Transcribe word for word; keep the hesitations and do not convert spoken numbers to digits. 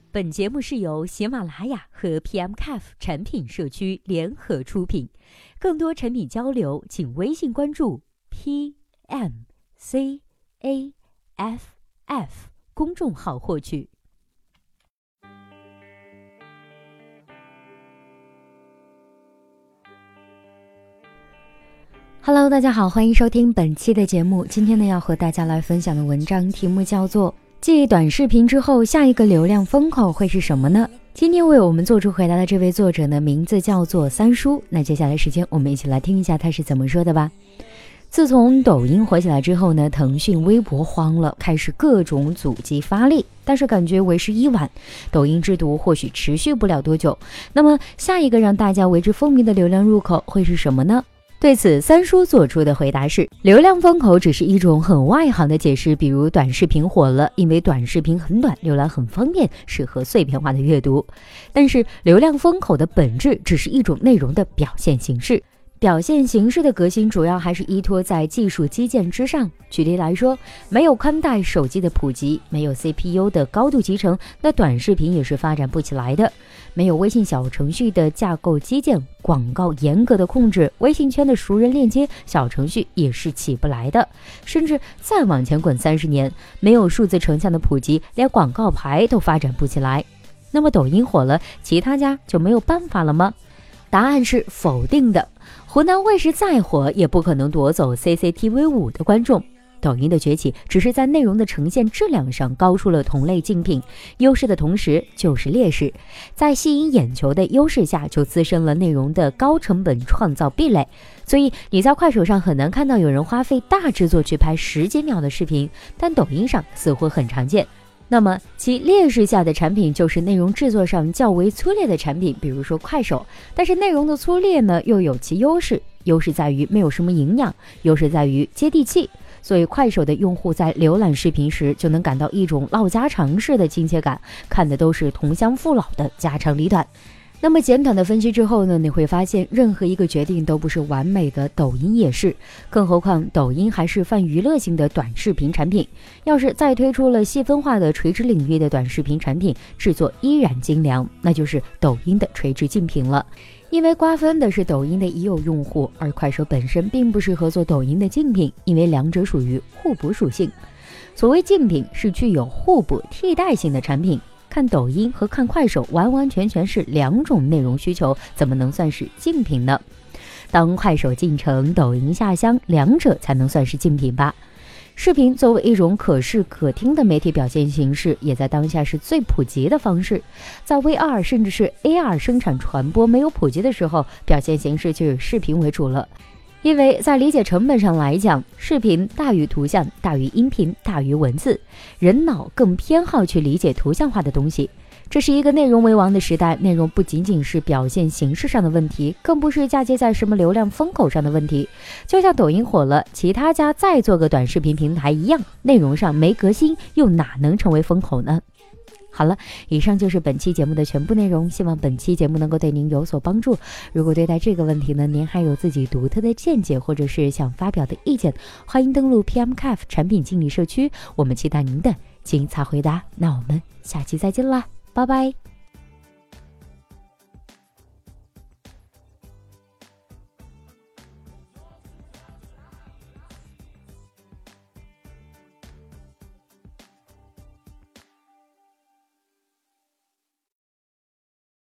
本节目是由喜马拉雅和 P M C A F 产品社区联合出品，更多产品交流，请微信关注 P M C A F F 公众号获取。Hello， 大家好，欢迎收听本期的节目。今天呢，要和大家来分享的文章题目叫做继短视频之后，下一个流量风口会是什么呢？今天为我们做出回答的这位作者呢，名字叫做三叔。那接下来时间，我们一起来听一下他是怎么说的吧。自从抖音火起来之后呢，腾讯、微博慌了，开始各种阻击发力，但是感觉为时已晚，抖音之毒或许持续不了多久。那么下一个让大家为之风靡的流量入口会是什么呢？对此，三叔做出的回答是，流量风口只是一种很外行的解释，比如短视频火了，因为短视频很短，浏览很方便，适合碎片化的阅读。但是流量风口的本质只是一种内容的表现形式，表现形式的革新主要还是依托在技术基建之上。举例来说，没有宽带手机的普及，没有 C P U 的高度集成，那短视频也是发展不起来的。没有微信小程序的架构基建，广告严格的控制，微信圈的熟人链接，小程序也是起不来的。甚至再往前滚三十年，没有数字成像的普及，连广告牌都发展不起来。那么抖音火了，其他家就没有办法了吗？答案是否定的。湖南卫视再火，也不可能夺走 C C T V 五的观众。抖音的崛起只是在内容的呈现质量上高出了同类竞品，优势的同时就是劣势，在吸引眼球的优势下，就滋生了内容的高成本创造壁垒。所以你在快手上很难看到有人花费大制作去拍十几秒的视频，但抖音上似乎很常见。那么其劣势下的产品就是内容制作上较为粗劣的产品，比如说快手。但是内容的粗劣呢，又有其优势，优势在于没有什么营养，优势在于接地气。所以快手的用户在浏览视频时，就能感到一种唠家常式的亲切感，看的都是同乡父老的家长里短。那么简短的分析之后呢，你会发现任何一个决定都不是完美的，抖音也是。更何况抖音还是泛娱乐性的短视频产品，要是再推出了细分化的垂直领域的短视频产品，制作依然精良，那就是抖音的垂直竞品了。因为瓜分的是抖音的已有用户，而快手本身并不适合做抖音的竞品，因为两者属于互补属性。所谓竞品是具有互补替代性的产品，看抖音和看快手完完全全是两种内容需求，怎么能算是竞品呢？当快手进城，抖音下乡，两者才能算是竞品吧。视频作为一种可视可听的媒体表现形式，也在当下是最普及的方式。在 V R 甚至是 A R 生产传播没有普及的时候，表现形式就以视频为主了。因为在理解成本上来讲，视频大于图像，大于音频，大于文字，人脑更偏好去理解图像化的东西。这是一个内容为王的时代，内容不仅仅是表现形式上的问题，更不是嫁接在什么流量风口上的问题。就像抖音火了，其他家再做个短视频平台一样，内容上没革新，又哪能成为风口呢？好了，以上就是本期节目的全部内容，希望本期节目能够对您有所帮助。如果对待这个问题呢，您还有自己独特的见解，或者是想发表的意见，欢迎登录 P M C A F 产品经理社区，我们期待您的精彩回答。那我们下期再见啦，拜拜。